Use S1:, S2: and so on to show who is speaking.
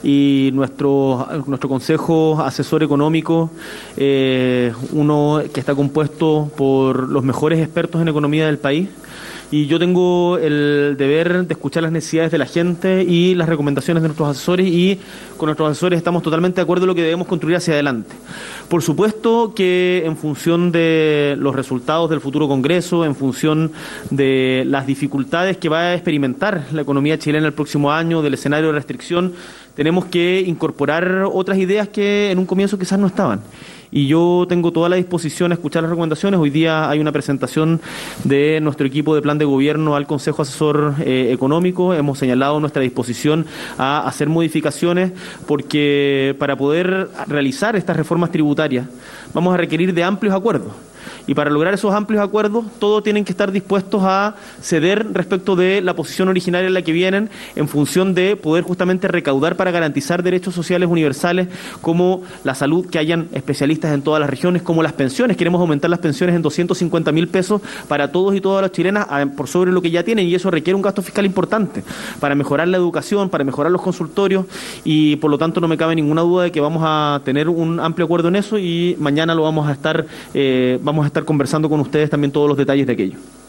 S1: y nuestro Consejo Asesor Económico, uno que está compuesto por los mejores expertos en economía del país. Y yo tengo el deber de escuchar las necesidades de la gente y las recomendaciones de nuestros asesores, y con nuestros asesores estamos totalmente de acuerdo en lo que debemos construir hacia adelante. Por supuesto que en función de los resultados del futuro Congreso, en función de las dificultades que va a experimentar la economía chilena el próximo año, del escenario de restricción, tenemos que incorporar otras ideas que en un comienzo quizás no estaban. Y yo tengo toda la disposición a escuchar las recomendaciones. Hoy día hay una presentación de nuestro equipo de plan de gobierno al Consejo Asesor Económico. Hemos señalado nuestra disposición a hacer modificaciones, porque para poder realizar estas reformas tributarias vamos a requerir de amplios acuerdos. Y para lograr esos amplios acuerdos, todos tienen que estar dispuestos a ceder respecto de la posición originaria en la que vienen, en función de poder justamente recaudar para garantizar derechos sociales universales, como la salud, que hayan especialistas en todas las regiones, como las pensiones. Queremos aumentar las pensiones en 250.000 pesos para todos y todas las chilenas, por sobre lo que ya tienen, y eso requiere un gasto fiscal importante para mejorar la educación, para mejorar los consultorios, y por lo tanto no me cabe ninguna duda de que vamos a tener un amplio acuerdo en eso, y mañana lo vamos a estar conversando con ustedes también todos los detalles de aquello.